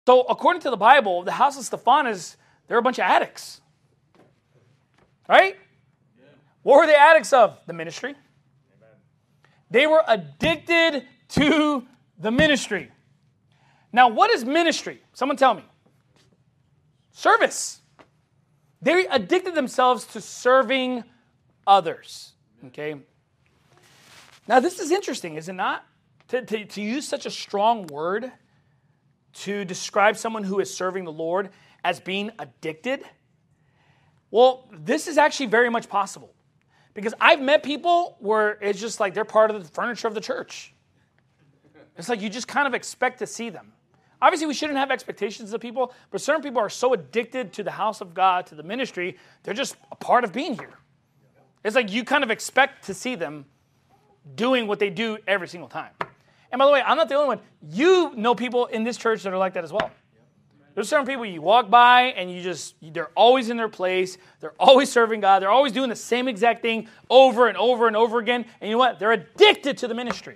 So according to the Bible, the house of Stephanas, they're a bunch of addicts. Right? Yeah. What were they addicts of? The ministry. Amen. They were addicted to the ministry. Now, what is ministry? Someone tell me. Service. They addicted themselves to serving others. Okay? Now, this is interesting, is it not? To use such a strong word to describe someone who is serving the Lord as being addicted. Well, this is actually very much possible. Because I've met people where it's just like they're part of the furniture of the church. It's like you just kind of expect to see them. Obviously, we shouldn't have expectations of people, but certain people are so addicted to the house of God, to the ministry, they're just a part of being here. It's like you kind of expect to see them doing what they do every single time. And by the way, I'm not the only one. You know people in this church that are like that as well. There's certain people you walk by and they're always in their place. They're always serving God. They're always doing the same exact thing over and over and over again. And you know what? They're addicted to the ministry.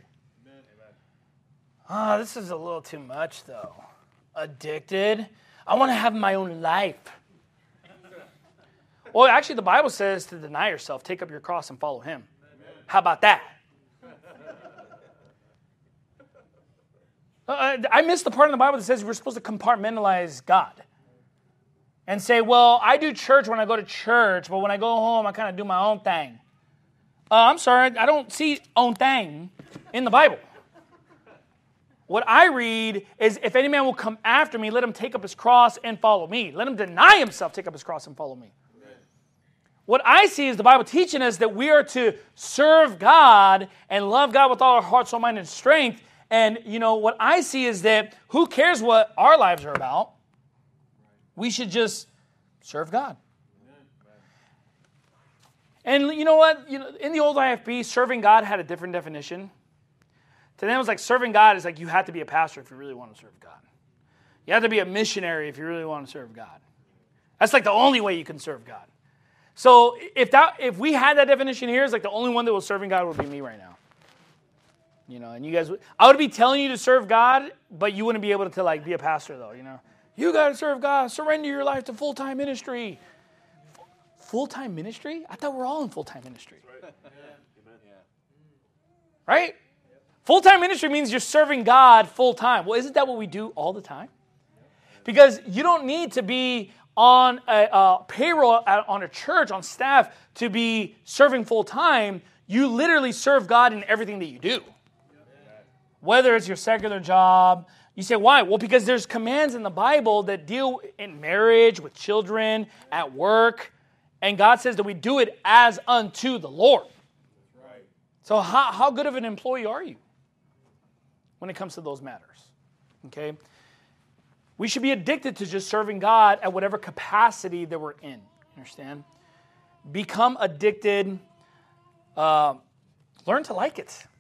This is a little too much, though. Addicted? I want to have my own life. Well, actually, the Bible says to deny yourself, take up your cross, and follow Him. Amen. How about that? I missed the part in the Bible that says we're supposed to compartmentalize God. And say, well, I do church when I go to church, but when I go home, I kind of do my own thing. I'm sorry, I don't see own thing in the Bible. What I read is, if any man will come after me, let him take up his cross and follow me. Let him deny himself, take up his cross and follow me. Amen. What I see is the Bible teaching us that we are to serve God and love God with all our heart, soul, mind, and strength. And, what I see is that who cares what our lives are about? We should just serve God. And you know what? In the old IFB, serving God had a different definition. To them, it was like serving God is like you have to be a pastor if you really want to serve God. You have to be a missionary if you really want to serve God. That's like the only way you can serve God. So if we had that definition here, it's like the only one that was serving God would be me right now. And you guys, I would be telling you to serve God, but you wouldn't be able to be a pastor though. You got to serve God. Surrender your life to full-time ministry. Full-time ministry? I thought we're all in full-time ministry. Right? Full-time ministry means you're serving God full-time. Well, isn't that what we do all the time? Because you don't need to be on a payroll on a church, on staff, to be serving full-time. You literally serve God in everything that you do. Whether it's your secular job. You say, why? Well, because there's commands in the Bible that deal in marriage, with children, at work. And God says that we do it as unto the Lord. So how good of an employee are you when it comes to those matters? Okay? We should be addicted to just serving God at whatever capacity that we're in. Understand? Become addicted. Learn to like it.